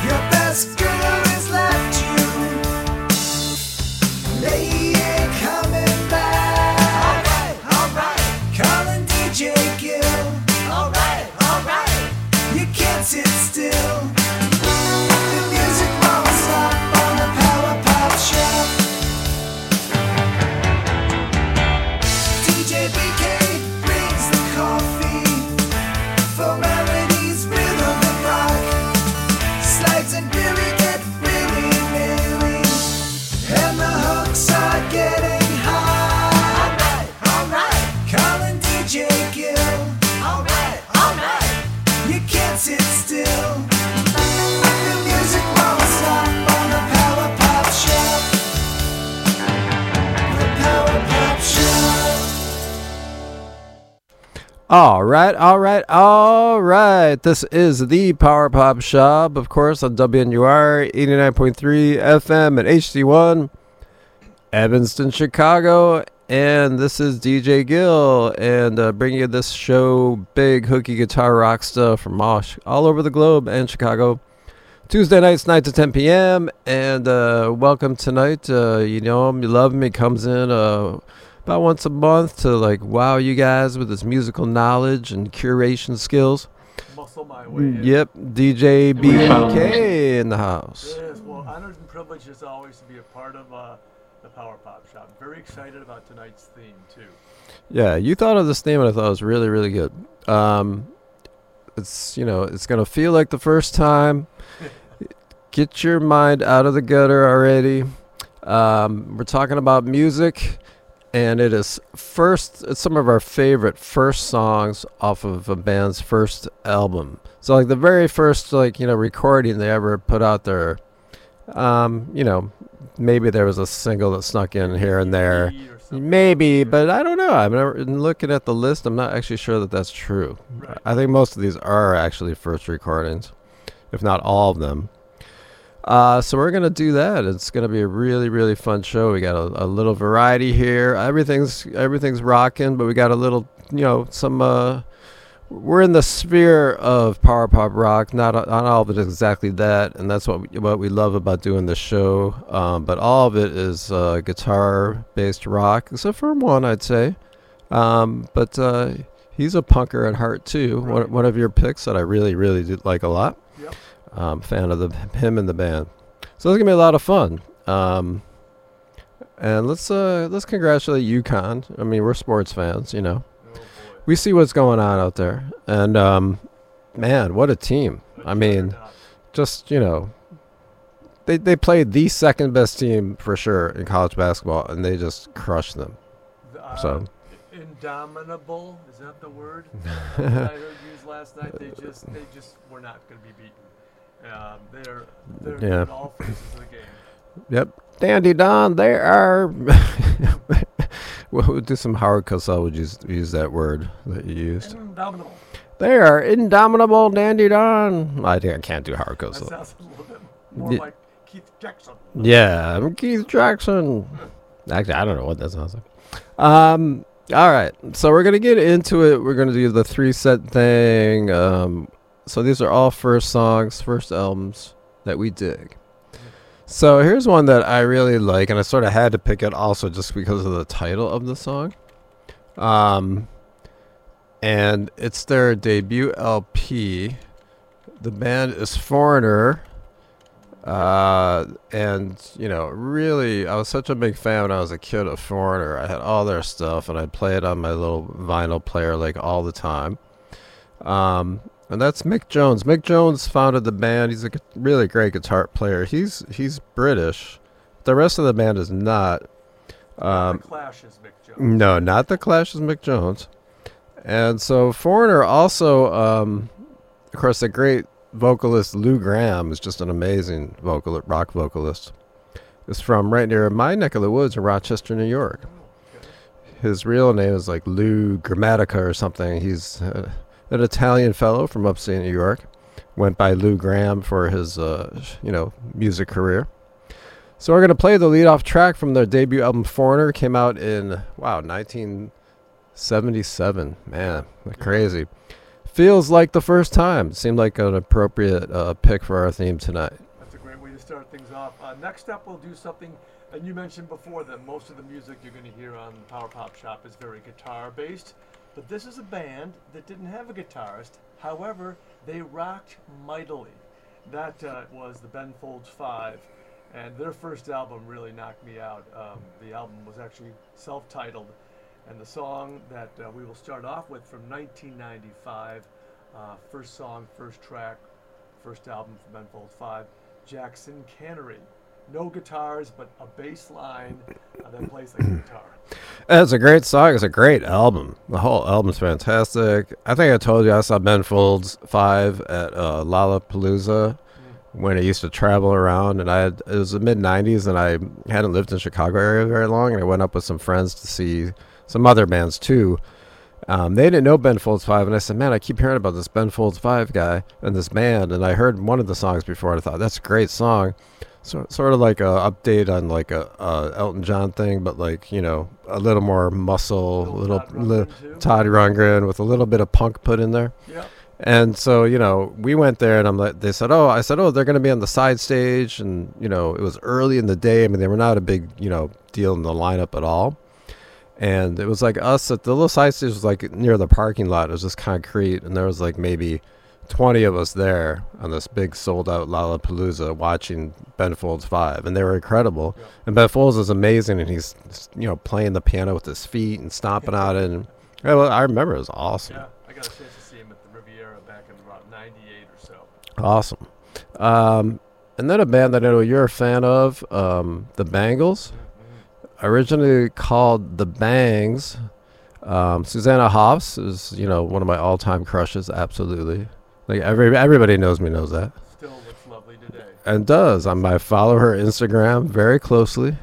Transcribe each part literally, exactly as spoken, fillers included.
Your best girl has left you. They ain't coming back. Alright, alright. Calling D J Gill. Alright, alright. You can't sit still. The music won't stop on the Power Pop Shop. D J B K brings the coffee for melodies, rhythm and rock. Slides and Billy get really, really, and the hooks are getting hot. Alright, alright. Calling D J Gill. Alright, alright. You can't sit still. The music won't stop on the Power Pop Shop. The Power Pop Shop. All right, all right, all right. This is the Power Pop Shop, of course, on W N U R eighty-nine point three F M and H D one, Evanston, Chicago. And this is D J Gill, and uh, bringing you this show, big hooky guitar rock stuff from all, all over the globe and Chicago. Tuesday nights, nine to ten p.m. And uh, welcome tonight. Uh, you know him, you love him. He comes in uh, about once a month to like wow you guys with his musical knowledge and curation skills. Muscle my way in. Yep, D J B K in the house. Yes, well, honored and privileged as always to be a part of uh, the Power Pop Shop. Very excited about tonight's theme, too. Yeah, you thought of this theme, and I thought it was really, really good. Um, it's, you know, it's going to feel like the first time. Get your mind out of the gutter already. Um, we're talking about music, and it is first, it's some of our favorite first songs off of a band's first album. So, like, the very first, like, you know, recording they ever put out there, um, you know, maybe there was a single that snuck in here and there. Maybe, but I don't know. I'm never, looking at the list, I'm not actually sure that that's true. Right. I think most of these are actually first recordings, if not all of them. Uh, so we're going to do that. It's going to be a really, really fun show. We got a, a little variety here. Everything's everything's rocking, but we got a little, you know, some... Uh, we're in the sphere of power pop rock, not not all of it is exactly that, and that's what we, what we love about doing the show. Um, but all of it is uh, guitar-based rock, except for one, I'd say. Um, but uh, he's a punker at heart too. Right. One, one of your picks that I really, really did like a lot. Yep. Um, fan of the him and the band. So it's gonna be a lot of fun. Um, and let's uh, let's congratulate UConn. I mean, we're sports fans, you know. Oh, boy. We see what's going on out there, and um, man, what a team! But I you're mean, not. just you know, they they played the second best team for sure in college basketball, and they just crushed them. Uh, So Indomitable, is that the word that I heard used last night? They just they just were not going to be beaten. Um, they're they're Yeah. in all phases of the game. Yep, Dandy Don, they are. We'll do some Howard Cosell would use use that word that you used. Indomitable. They are indomitable, Dandy Don. I think I can't do Howard That Cosell. sounds a little bit more Yeah. like Keith Jackson. Yeah, I'm Keith Jackson. Actually, I don't know what that sounds like. Um, all right, so we're gonna get into it. We're gonna do the three set thing. Um, so these are all first songs, first albums that we dig. So here's one that I really like, and I sort of had to pick it also just because of the title of the song. Um, and it's their debut L P. The band is Foreigner. Uh, and, you know, really, I was such a big fan when I was a kid of Foreigner. I had all their stuff, and I'd play it on my little vinyl player, like, all the time. Um, and that's Mick Jones. Mick Jones founded the band. He's a gu- really great guitar player. He's he's British. The rest of the band is not. Um, the Clash is Mick Jones. no, not the Clash is Mick Jones. And so Foreigner also, um, of course, the great vocalist Lou Gramm is just an amazing vocal rock vocalist. Is from right near my neck of the woods in Rochester, New York. His real name is like Lou Grammatica or something. He's uh, an Italian fellow from upstate New York. Went by Lou Gramm for his, uh, you know, music career. So we're going to play the lead-off track from their debut album, Foreigner. Came out in, wow, nineteen seventy-seven. Man, crazy. Feels like the first time. Seemed like an appropriate uh, pick for our theme tonight. That's a great way to start things off. Uh, next up, we'll do something, and you mentioned before that most of the music you're going to hear on Power Pop Shop is very guitar-based, but this is a band that didn't have a guitarist. However, they rocked mightily. That uh, was the Ben Folds Five, and their first album really knocked me out. Um, the album was actually self-titled, and the song that uh, we will start off with from nineteen ninety-five, uh, first song, first track, first album from Ben Folds Five, Jackson Cannery. No guitars, but a bass line uh, that plays like a guitar. It's a great song. It's a great album. The whole album's fantastic. I think I told you I saw Ben Folds Five at uh, Lollapalooza when I used to travel around, and I had, it was the mid nineties, and I hadn't lived in Chicago area very long, and I went up with some friends to see some other bands too. Um, they didn't know Ben Folds Five, and I said, man, I keep hearing about this Ben Folds Five guy and this band, and I heard one of the songs before, and I thought, that's a great song. So, sort of like a update on like a, a Elton John thing, but like, you know, a little more muscle, a little, Todd little Rundgren, too. Todd Rundgren with a little bit of punk put in there. Yeah. And so, you know, we went there, and I'm like, they said, oh, I said, oh, they're going to be on the side stage, and you know, it was early in the day. I mean, they were not a big, you know, deal in the lineup at all. And it was like us at the little side stage was like near the parking lot. It was just concrete, and there was like maybe twenty of us there on this big sold out Lollapalooza watching Ben Folds Five, and they were incredible. Yeah. And Ben Folds is amazing, and he's, you know, playing the piano with his feet and stomping on it. And yeah, well, I remember it was awesome. Yeah, I got a chance to see him at the Riviera back in about ninety-eight or so. Awesome. Um, and then a band that I know you're a fan of, um, the Bangles, originally called the Bangs. Um, Susanna Hoffs is, you know, one of my all-time crushes. Absolutely. Like every everybody knows me knows that, Still looks lovely today. and does. I'm, I follow her Instagram very closely,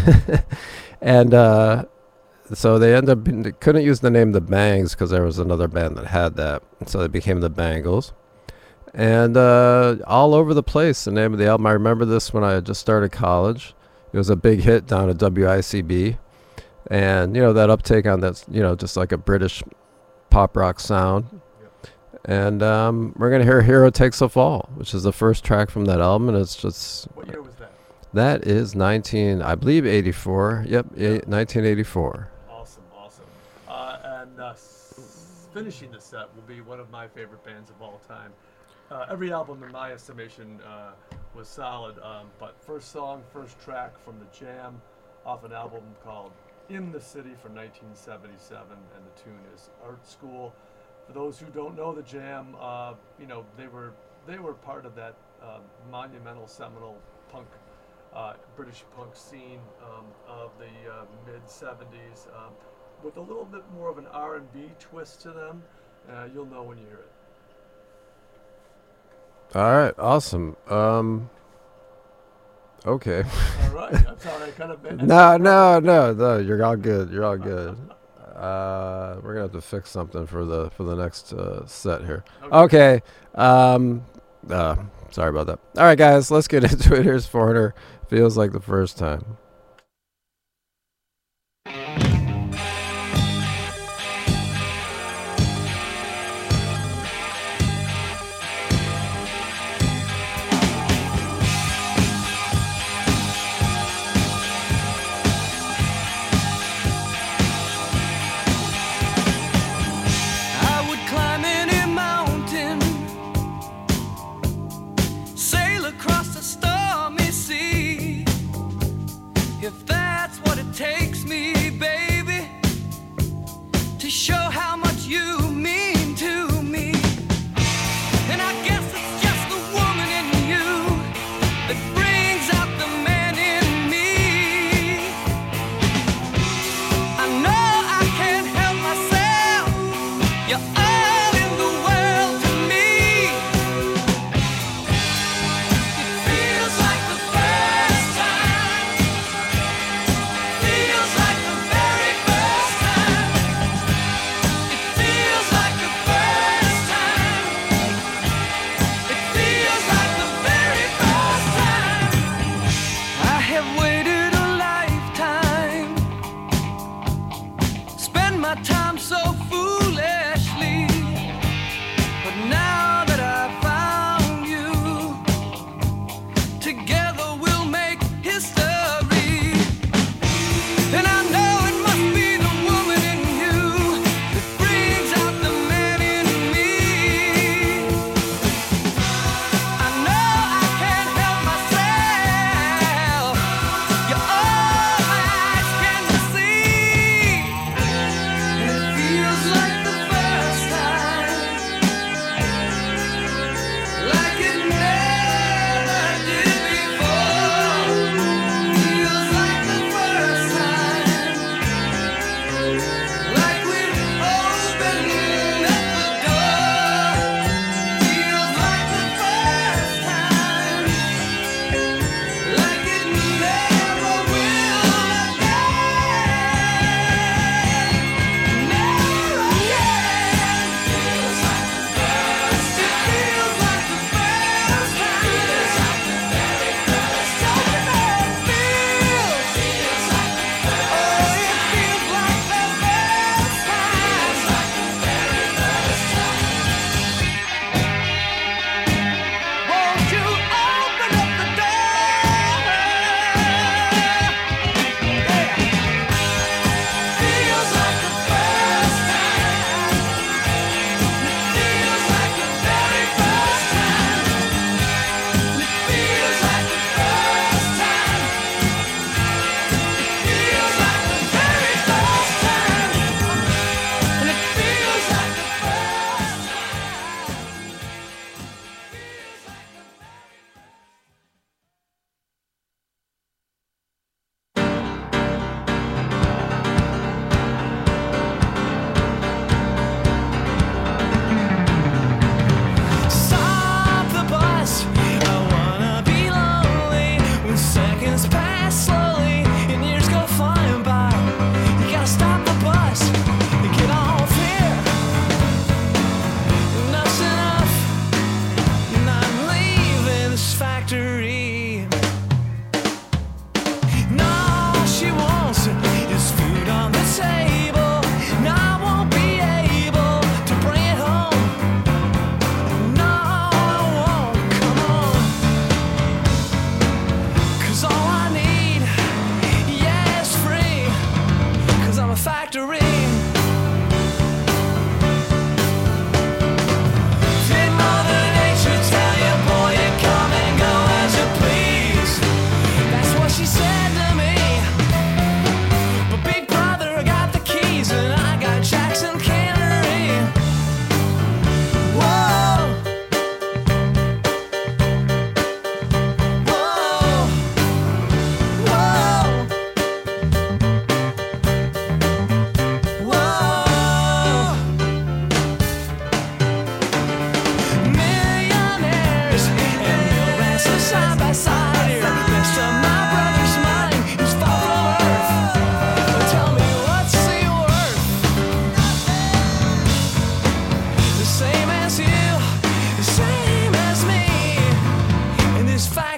and uh, so they end up being, they couldn't use the name the Bangs because there was another band that had that, so they became the Bangles, and uh, all over the place. The name of the album, I remember this when I had just started college. It was a big hit down at W I C B, and you know that uptake on that, you know, just like a British pop rock sound. And um, we're going to hear Hero Takes a Fall, which is the first track from that album. And it's just... What year was that? That is nineteen, I believe, eighty-four. Yep, Yeah. nineteen eighty-four. Awesome, awesome. Uh, and uh, s- finishing the set will be one of my favorite bands of all time. Uh, every album, in my estimation, uh, was solid. Um, but first song, first track from the Jam off an album called In the City from nineteen seventy-seven. And the tune is Art School. For those who don't know the Jam, uh, you know, they were they were part of that uh, monumental, seminal punk, uh, British punk scene um, of the uh, mid seventies, um, with a little bit more of an R and B twist to them. Uh, you'll know when you hear it. All right, awesome. Um, okay. All right, I'm sorry, I kind of made no, no, no, no. You're all good. You're all good. Uh, we're gonna have to fix something for the for the next uh, set here. Okay. Um, uh, sorry about that. All right, guys, let's get into it. Here's Foreigner. Feels like the first time. I would climb any mountain, sail across the stormy sea,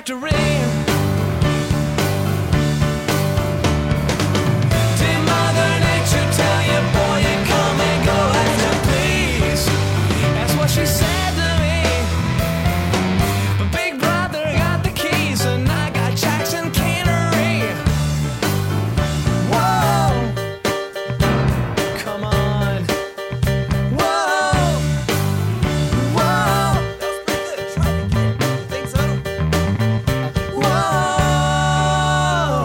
factory. Did Mother Nature tell you, boy, you come and go as you please? That's what she said to me. But Big Brother got the keys and I got Jackson Cannery. Whoa, come on. Whoa, whoa. That was pretty good. Try it again. Think so? Whoa.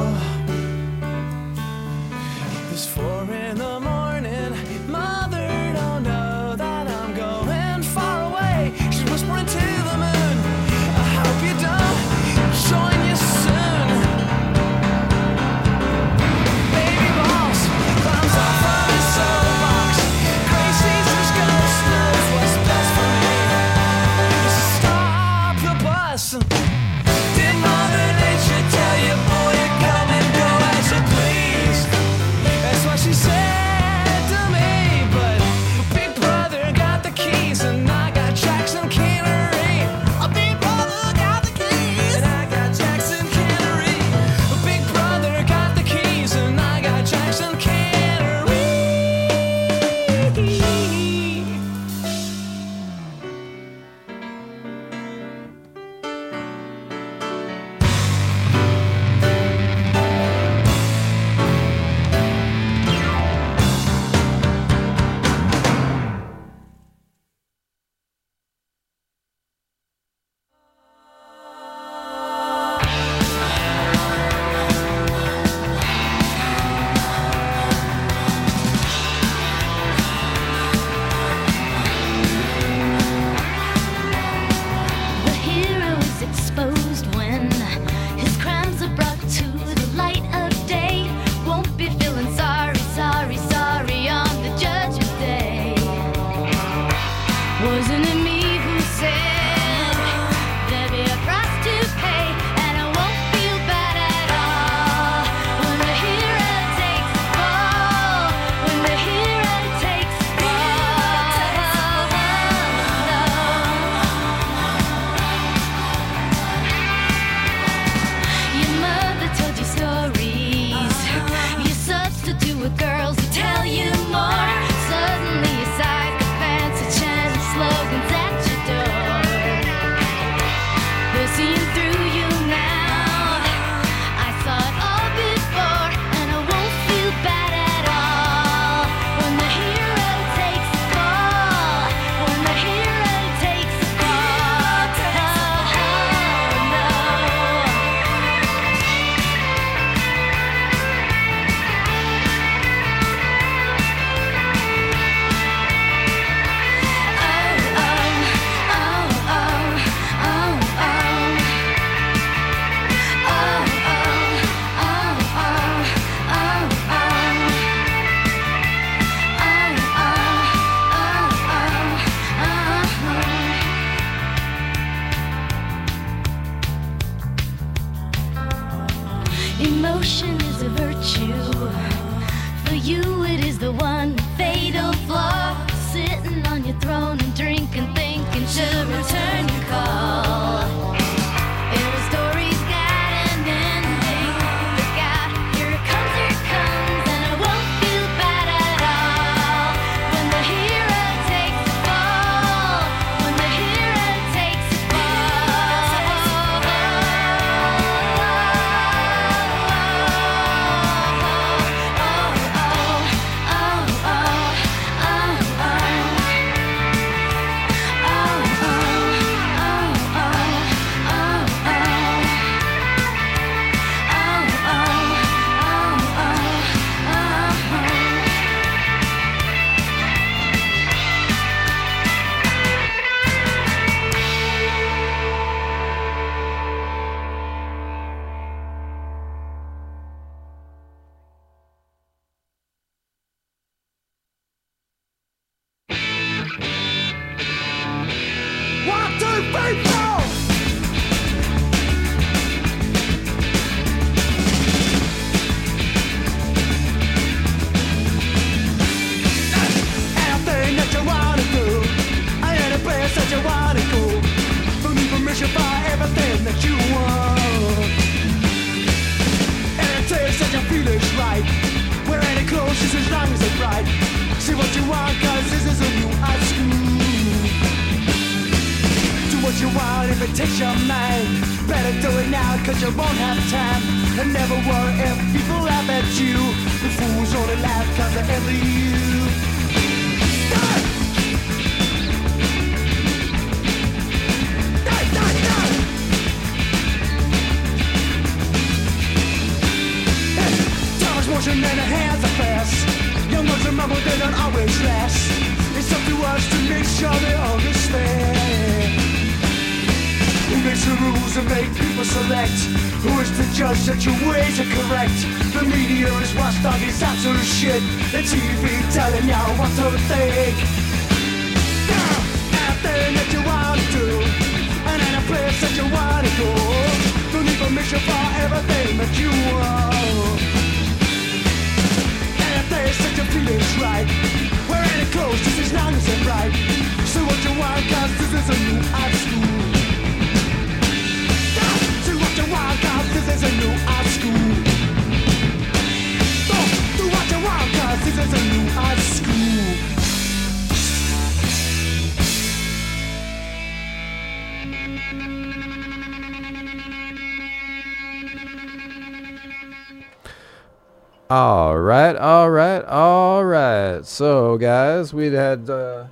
It's four in the morning. Mother don't know that I'm going far away. She's whispering to the moon. I hope you don't join you soon. Baby boss climbs off from his soapbox. Gracie's just ghost knows what's best for me. Stop the bus. Did Mother Nature tell you, boy, you come and go as you please? That's what she said to me. But Big Brother got the keys and I got Jackson Cannery. A Big Brother got the keys and I got Jackson Cannery. A Big Brother got the keys and I got Jackson Cannery. The hero is exposed when his crimes are brought to the light of day. Won't be feeling sorry, sorry, sorry on the judgment day. Wasn't it me who said there'd be a price to pay, and I won't feel bad at all when the hero takes the fall. When the hero takes the fall. Your mother told you stories. You substitute with girls who tell you more. Suddenly your psychopaths are chanting slogans at your door. They're seeing through you now. I saw it all before, and I won't feel bad at all when the hero takes the fall. When the hero takes the fall. Oh, no. Emotion is a virtue. For you, it is the one fatal flaw. Sitting on your throne and drinking, thinking to return your call. Every story's got an ending. Look out, here it comes, here it comes, and I won't feel bad at all when the hero takes the fall. When the hero takes the One, two, three, four. Anything that you wanna do, any place that you wanna go. Don't need permission for everything that you want. takes your mind. Better do it now, cause you won't have time. And never worry if people laugh at you. The fools only laugh cause they envy you. Die! Die, die, die! Hey, time is motion and the hands are fast. Young ones remember they don't always last. It's up to us to make sure they understand. Who makes the rules and make people select? Who is the judge that your ways are correct? The media is watchdog, it's absolute shit. The T V telling y'all what to think. Yeah, everything that you want to do, and any place that you want to go. Don't need permission for everything that you want. Any place that you feel is right. Wear any clothes, just as long as it's right. So what you want, cause this is a new art school. Do what you want, cause this is a new art school. Do, do what you want, cause this is a new art school. All right, all right, all right. So, guys, we had uh,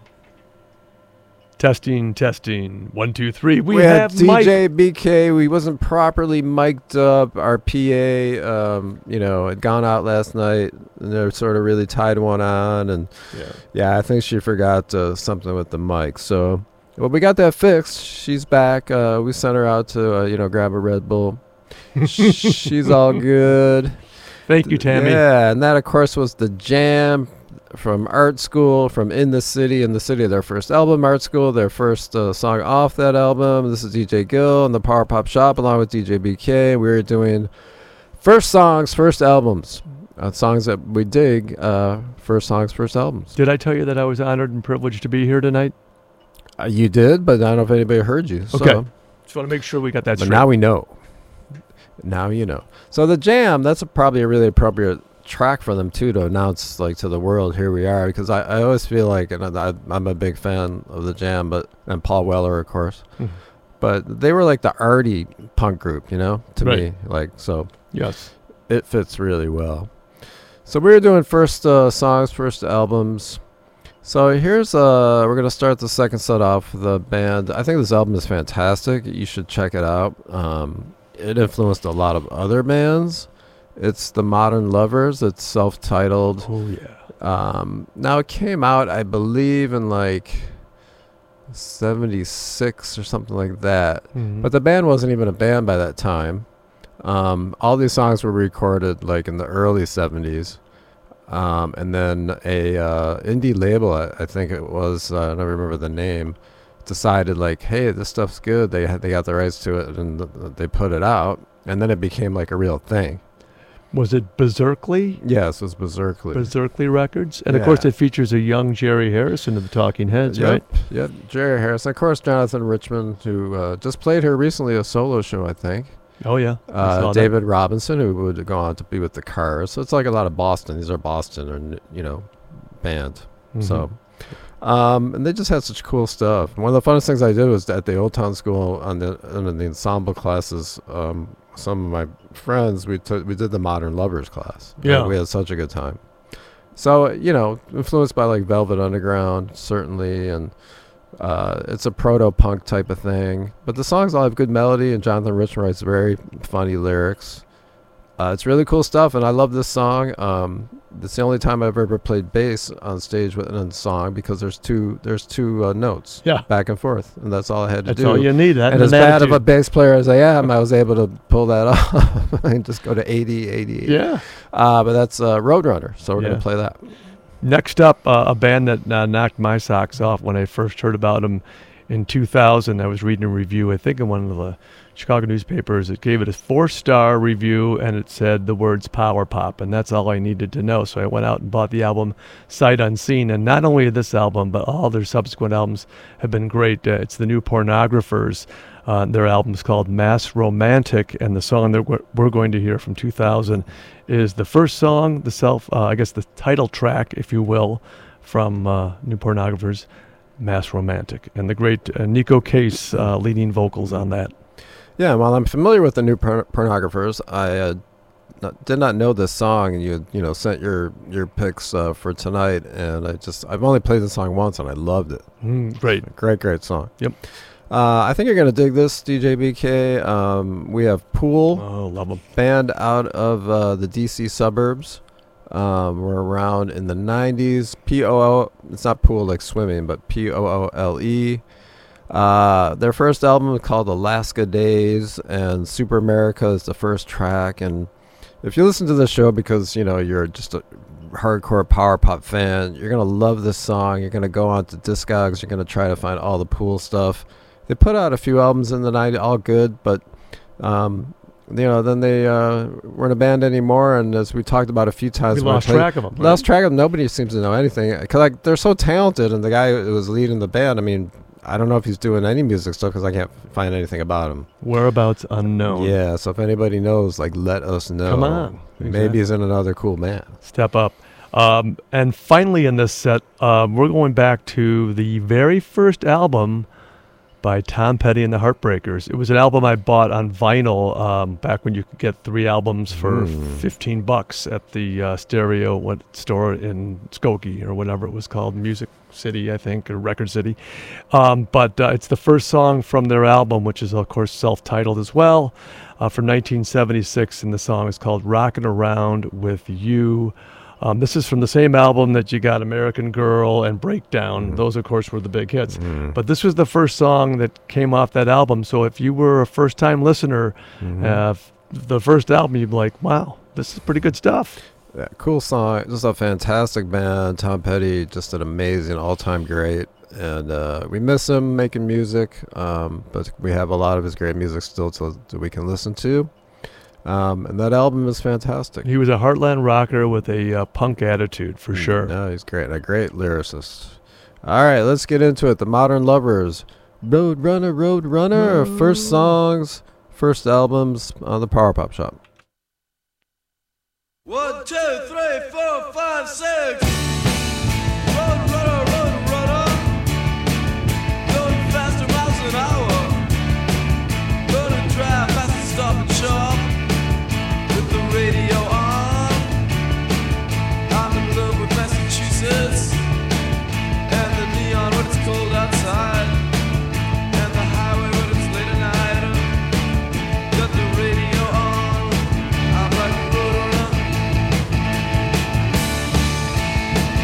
Testing, testing. One, two, three. We, we have had Mike. D J B K. We wasn't properly mic'd up. Our P A, um, you know, had gone out last night, and they're sort of really tied one on, and Yeah. yeah, I think she forgot uh, something with the mic. So, well, we got that fixed. She's back. Uh, we sent her out to, uh, you know, grab a Red Bull. She's all good. Thank you, Tammy. Yeah, and that, of course, was The Jam from Art School, from In the City. In the City, their first album, Art School, their first uh, song off that album. This is D J Gill and the Power Pop Shop, along with D J B K. We were doing first songs, first albums, uh, songs that we dig, uh, first songs, first albums. Did I tell you that I was honored and privileged to be here tonight? Uh, you did, but I don't know if anybody heard you. So. Okay. Just want to make sure we got that But straight. now we know. Now you know. So The Jam, that's a, probably a really appropriate track for them too to announce like to the world, here we are, because I, I always feel like, and I, I'm a big fan of The Jam, but and Paul Weller, of course, Mhm. but they were like the arty punk group, you know, to Right. me, like, so Yes. it fits really well. So we were doing first uh, songs, first albums. So here's uh we're gonna start the second set off with the band. I think this album is fantastic. You should check it out. Um, it influenced a lot of other bands. It's the Modern Lovers. It's self-titled. Oh, yeah. Um, now it came out, I believe, in like seventy-six or something like that. Mhm. But the band wasn't even a band by that time. Um, all these songs were recorded like in the early seventies. Um, and then a uh, indie label, I, I think it was, uh, I don't remember the name, decided like, hey, this stuff's good. They had, they got the rights to it, and th- th- they put it out. And then it became like a real thing. Was it Berserkly? Yes, it was Berserkly. Berserkly Records? And, of course, Yeah. it features a young Jerry Harrison of the Talking Heads, Yep, right? Yep, Jerry Harris. Of course, Jonathan Richman, who uh, just played here recently, a solo show, I think. Oh, yeah. I Uh, saw that. David Robinson, who would go on to be with the Cars. So it's like a lot of Boston. These are Boston, or you know, band. Mhm. So, um, and they just had such cool stuff. One of the funnest things I did was at the Old Town School on the on the ensemble classes. Um, some of my friends, we took we did the Modern Lovers class. And Yeah. we had such a good time. So you know, influenced by like Velvet Underground, certainly, and. Uh, it's a proto-punk type of thing, but the songs all have good melody, and Jonathan Richman writes very funny lyrics. Uh, it's really cool stuff, and I love this song. Um, it's the only time I've ever played bass on stage with a song, because there's two there's two uh, notes, Yeah. back and forth, and that's all I had to That's do. all you need. That and and as an bad of a attitude. bass player as I am, I was able to pull that off and just go to eighty, eighty-eight. Yeah. Uh, but that's uh, Roadrunner, so we're Yeah. gonna play that. Next up, uh, a band that uh, knocked my socks off when I first heard about them in two thousand. I was reading a review, I think in one of the Chicago newspapers. It gave it a four-star review, and it said the words power pop, and that's all I needed to know. So I went out and bought the album Sight Unseen, and not only this album, but all their subsequent albums have been great. Uh, it's the New Pornographers. Uh, their album's called Mass Romantic, and the song that we're, we're going to hear from two thousand is the first song, the self, uh, I guess the title track, if you will, from uh, New Pornographers. Mass Romantic, and the great uh, Nico Case uh, leading vocals on that. Yeah, while I'm familiar with the new porn- pornographers, I uh, not, did not know this song, and you you know sent your your picks uh, for tonight, and I just I've only played the song once, and I loved it. Mm, great. Great, great song. Yep. Uh, I think you're gonna dig this, D J B K. Um, we have Pool, Oh, love them. band out of uh, the D C suburbs. Um, we're around in the nineties. P O O. It's not pool like swimming, but P O O L E. Uh, their first album is called Alaska Days, and Super America is the first track. And if you listen to the show because you know you're just a hardcore power pop fan, you're gonna love this song. You're gonna go on to Discogs. You're gonna try to find all the Pool stuff. They put out a few albums in the nineties, all good, but um, you know, then they uh, weren't a band anymore. And as we talked about a few times, We when I lost played- track of them. Lost track of them. Nobody seems to know anything because like they're so talented, and the guy who was leading the band, I mean, I don't know if he's doing any music stuff because I can't find anything about him. Whereabouts unknown. Yeah, so if anybody knows, like, let us know. Come on. Maybe Exactly. he's in another cool band. Step up. Um, and finally in this set, um, we're going back to the very first album by Tom Petty and the Heartbreakers. It was an album I bought on vinyl um, back when you could get three albums for Mm. fifteen bucks at the uh, stereo what, store in Skokie or whatever it was called, Music City, I think, or Record City. Um, but uh, it's the first song from their album, which is, of course, self-titled as well, uh, from nineteen seventy-six, and the song is called Rockin' Around With You. Um, this is from the same album that you got American Girl and Breakdown. Mm. Those, of course, were the big hits. Mm. But this was the first song that came off that album. So if you were a first-time listener, Mhm. uh, f- the first album, you'd be like, wow, this is pretty good stuff. Yeah, cool song. Just a fantastic band. Tom Petty, just an amazing all-time great. And uh, we miss him making music, um, but we have a lot of his great music still to, that we can listen to. Um, and that album is fantastic. He was a heartland rocker with a uh, punk attitude, for Mm, sure. No, he's great. A great lyricist. All right, let's get into it. The Modern Lovers. Road Runner, Road Runner. First songs, first albums on the Power Pop Shop. One, two, three, four, five, six. Road runner, road runner. Going faster miles an hour. Gonna drive fast and stop and shop. With the radio on. I'm in love with Massachusetts. And the neon when it's cold outside. And the highway when it's late at night. Got the radio on. I'm like a road runner.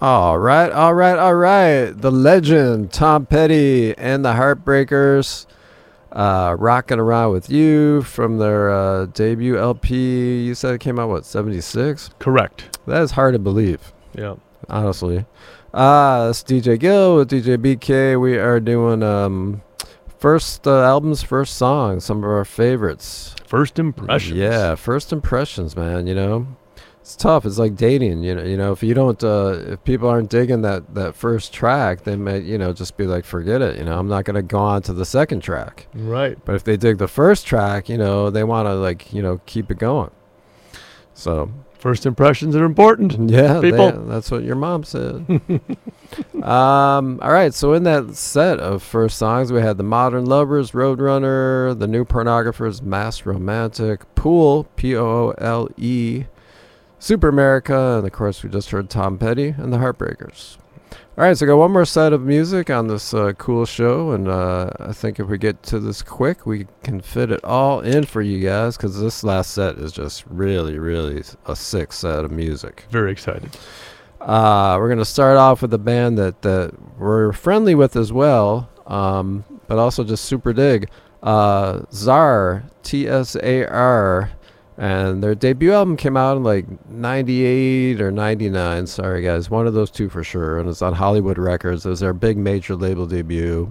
All right, all right, all right. The legend, Tom Petty and the Heartbreakers, uh, Rocking Around With You from their uh, debut L P. You said it came out, what, seventy-six? Correct. That is hard to believe, Yeah. honestly. Uh, it's D J Gill with D J B K. We are doing um, first uh, albums, first songs, some of our favorites. First impressions. Yeah, first impressions, man, you know. It's tough. It's like dating, you know. You know, if you don't, uh, if people aren't digging that, that first track, they may, you know, just be like, forget it. You know, I'm not gonna go on to the second track. Right. But if they dig the first track, you know, they want to like, you know, keep it going. So First impressions are important. yeah, they- People. that's what your mom said. um, all right. So in that set of first songs, we had the Modern Lovers, Roadrunner, the New Pornographers, Mass Romantic, Pool, P O O L E. Super America, and of course we just heard Tom Petty and the Heartbreakers. All right, so I got one more set of music on this uh, cool show, and uh, I think if we get to this quick, we can fit it all in for you guys, because this last set is just really, really a sick set of music. Very excited. Uh, we're going to start off with a band that, that we're friendly with as well, um, but also just super dig. Uh, Tsar, T S A R. And their debut album came out in like ninety-eight or ninety-nine. Sorry, guys. One of those two for sure. And it's on Hollywood Records. It was their big major label debut.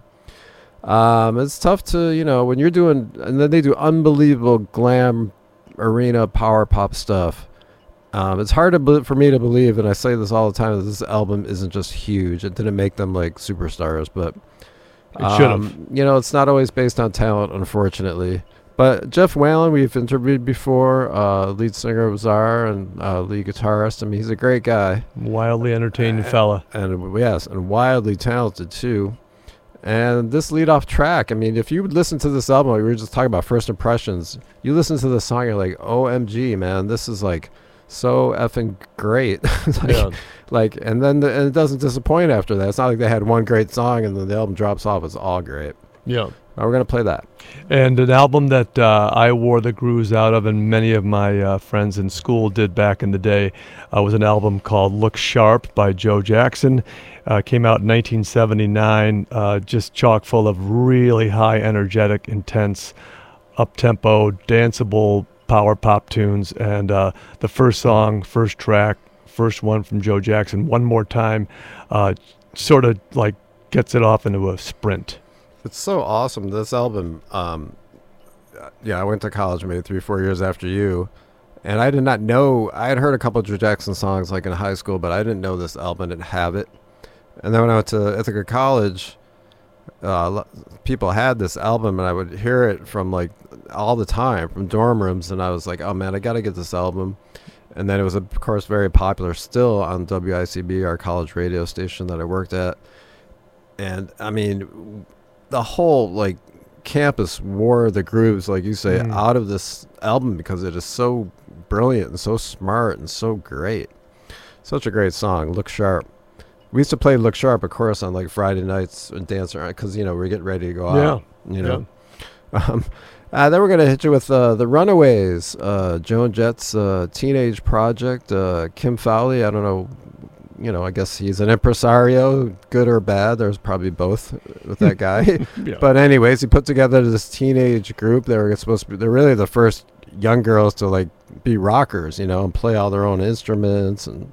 Um, it's tough to, you know, when you're doing, and then they do unbelievable glam arena power pop stuff. Um, it's hard to be, for me to believe, and I say this all the time, that this album isn't just huge. It didn't make them like superstars, but It should have. um, you know, it's not always based on talent, unfortunately. But Jeff Whalen, we've interviewed before, uh, lead singer of Tsar and uh, lead guitarist. I mean, he's a great guy. Wildly entertaining Uh, fella. And yes, and wildly talented too. And this lead-off track, I mean, if you would listen to this album, like we were just talking about first impressions, you listen to the song, you're like, O M G, man, this is like so effing great. like, Yeah. like, and then the, and it doesn't disappoint after that. It's not like they had one great song and then the album drops off. It's all great. Yeah. Now we're gonna play that. And an album that uh, I wore the grooves out of, and many of my uh, friends in school did back in the day, uh, was an album called Look Sharp by Joe Jackson. Uh, came out in nineteen seventy-nine, uh, just chock full of really high, energetic, intense, up-tempo, danceable power pop tunes. And uh, the first song, first track, first one from Joe Jackson, One More Time, uh, sort of like gets it off into a sprint. It's so awesome. This album, um, uh, yeah, I went to college maybe three, four years after you, and I did not know. I had heard a couple of Joe Jackson songs like in high school, but I didn't know this album didn't have it. And then when I went to Ithaca College, uh, lo- people had this album, and I would hear it from like all the time from dorm rooms, and I was like, oh man, I got to get this album. And then it was, of course, very popular still on W I C B, our college radio station that I worked at. And I mean, the whole like campus wore the grooves, like you say, Mm. out of this album because it is so brilliant and so smart and so great. Such a great song, Look Sharp. We used to play Look Sharp, of course, on like Friday nights and dance around because, you know, we're getting ready to go out. You know. Um, uh, then we're going to hit you with uh, The Runaways, uh, Joan Jett's uh, teenage project. Uh, Kim Fowley, I don't know, you know, I guess he's an impresario, good or bad. There's probably both with that guy. Yeah. But anyways, he put together this teenage group. They were supposed to be, they're really the first young girls to like be rockers, you know, and play all their own instruments. And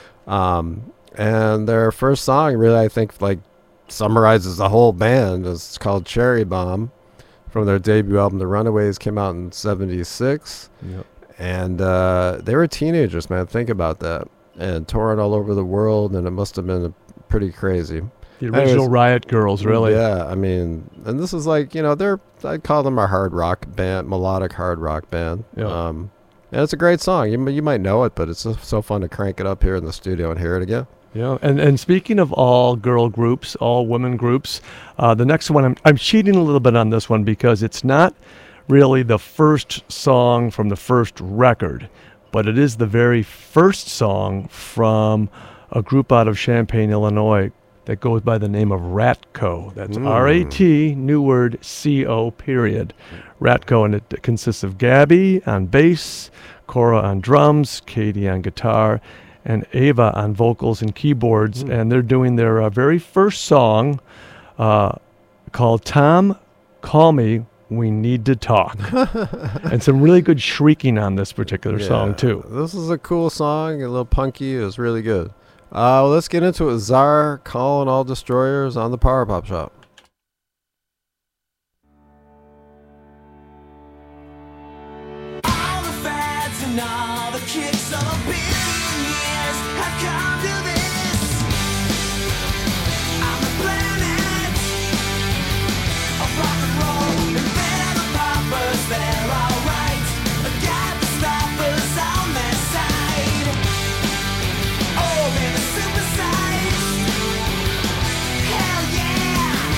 um, and their first song really, I think, like summarizes the whole band. It's called Cherry Bomb from their debut album. The Runaways came out in seventy-six. Yep. And uh, they were teenagers, man. Think about that. And touring all over the world, and it must have been pretty crazy. The original Anyways, Riot Girls, really. Yeah, I mean, and this is like, you know, they're, I'd call them a hard rock band, melodic hard rock band. Yeah. Um, and it's a great song. You, m- you might know it, but it's so, so fun to crank it up here in the studio and hear it again. Yeah, and, and speaking of all girl groups, all women groups, uh, the next one, I'm, I'm cheating a little bit on this one because it's not really the first song from the first record, but it is the very first song from a group out of Champaign, Illinois that goes by the name of Ratco. That's Mm. R A T, new word, C O, period. Ratco, and it consists of Gabby on bass, Cora on drums, Katie on guitar, and Ava on vocals and keyboards, and they're doing their uh, very first song uh, called Tom, Call Me, We Need to Talk. And some really good shrieking on this particular song, too. This is a cool song, a little punky. It was really good. Uh, well, let's get into it. Czar calling all destroyers on the Power Pop Shop. All the fads and all the kicks of a billion years have come to this. I'm the planet of rock and roll, and they're the poppers, they're alright. Got the stoppers on their side. Oh, they're the super size. Hell yeah!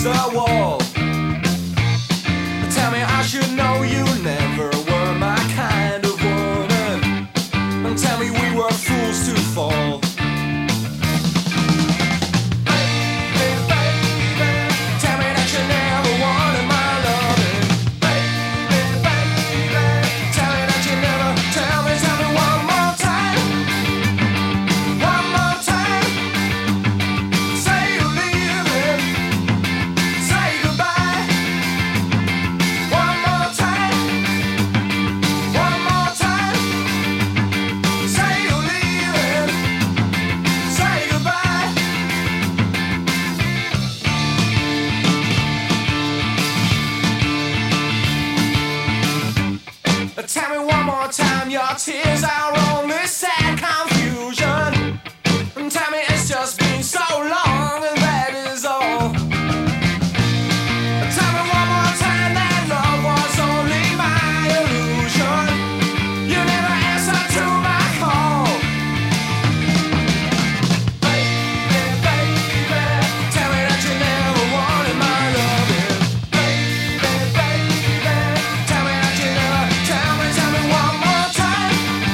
the wall. Tell me I should know you never were my kind of woman. And tell me we were fools to fall. Baby, baby, tell me that you never wanted my loving. Baby, baby, tell me that you never. Tell me, tell me one more time. One more time. Say you're leaving. Say goodbye. One more time. One more time. Say you're leaving. Say goodbye. Tell me one more time your tears are only sad confusion. Tell me it's just been so long and that is all. Tell me one more time that love was only my illusion. You never answered to my call. Baby, baby, tell me that you never wanted my loving. Baby, baby, tell me that you never. Tell me, tell me one more time.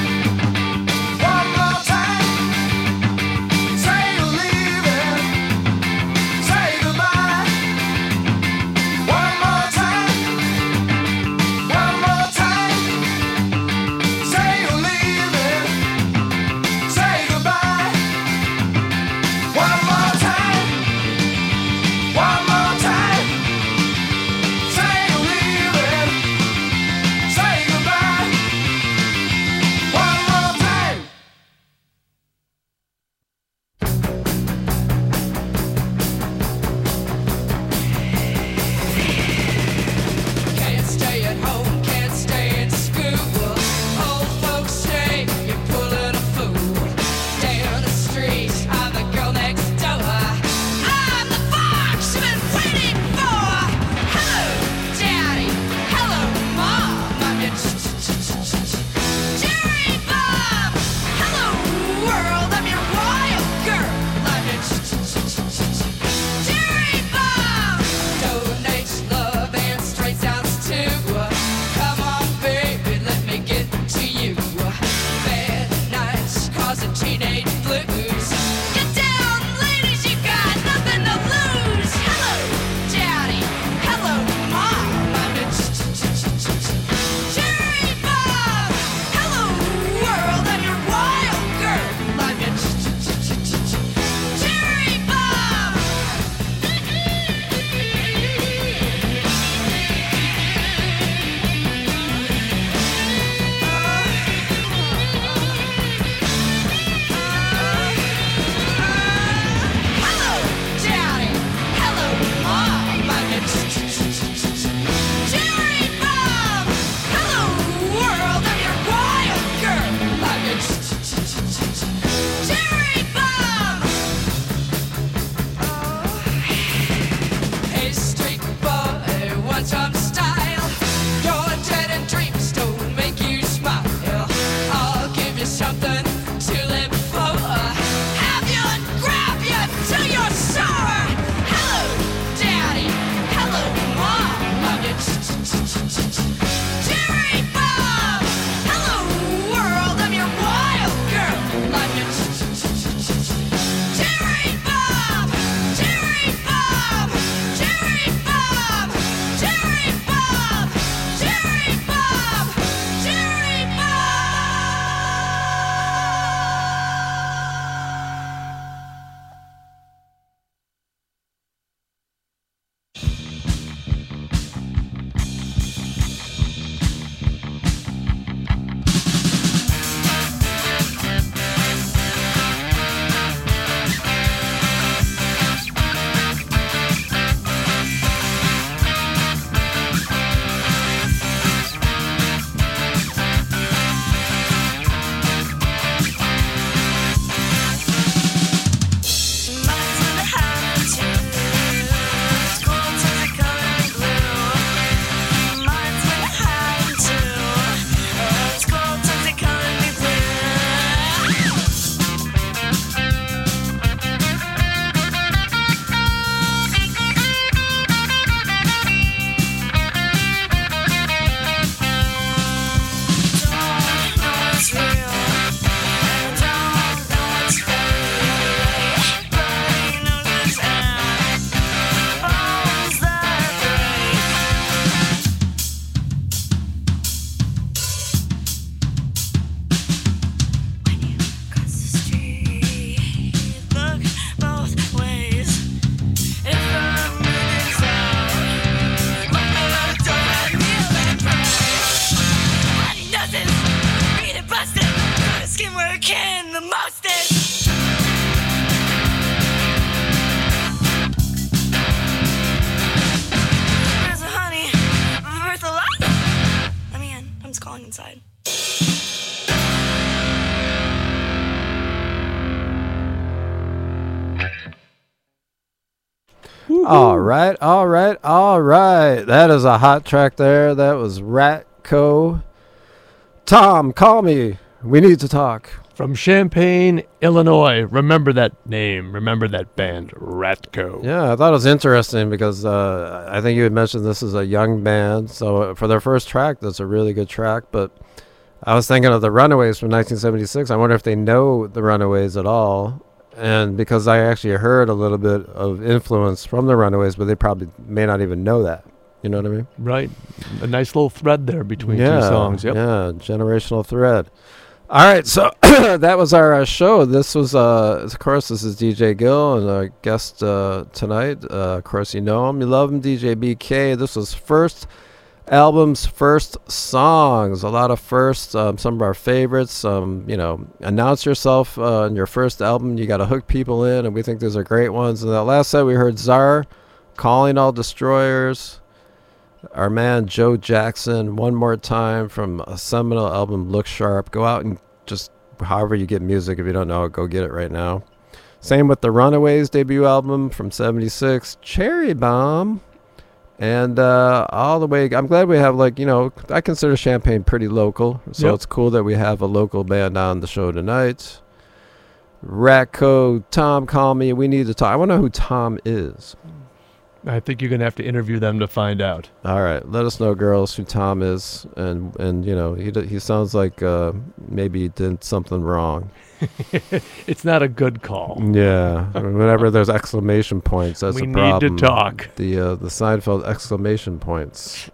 All right, all right, all right. That is a hot track there. That was Ratco. Tom, call me. We need to talk. From Champaign, Illinois. Remember that name. Remember that band, Ratco. Yeah, I thought it was interesting because uh, I think you had mentioned this is a young band. So for their first track, that's a really good track. But I was thinking of the Runaways from nineteen seventy-six. I wonder if they know the Runaways at all. And because I actually heard a little bit of influence from the Runaways, but they probably may not even know that. You know what I mean? Right. A nice little thread there between yeah, two songs. Yep. Yeah, generational thread. All right, so that was our uh, show. This was, uh, of course, this is D J Gill and our guest uh, tonight. Uh, of course, you know him. You love him, D J B K. This was first album's first songs. A lot of firsts, um, some of our favorites. Um, you know, announce yourself uh, in your first album. You got to hook people in, and we think those are great ones. And that last set, we heard Czar, Calling All Destroyers. Our man Joe Jackson, One More Time from a seminal album, Look Sharp. Go out and just, however you get music, if you don't know it, go get it right now. Same with the Runaways debut album from seventy-six, Cherry Bomb. And uh, all the way, I'm glad we have, like, you know, I consider Champaign pretty local. So Yep. it's cool that we have a local band on the show tonight. Ratco, Tom, call me. We need to talk. I want to know who Tom is. I think you're going to have to interview them to find out. All right, let us know, girls, who Tom is, and and you know he d- he sounds like uh, maybe he did something wrong. It's not a good call. Yeah, whenever there's exclamation points, that's We a need problem. to talk. The uh, the Seinfeld exclamation points.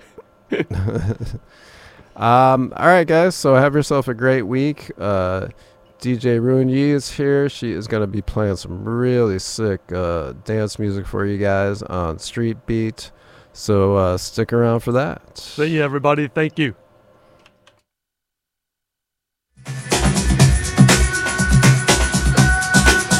um. All right, guys. So have yourself a great week. Uh, D J Ruin Yi is here. She is going to be playing some really sick uh, dance music for you guys on Street Beat. So uh, stick around for that. See you, everybody. Thank you.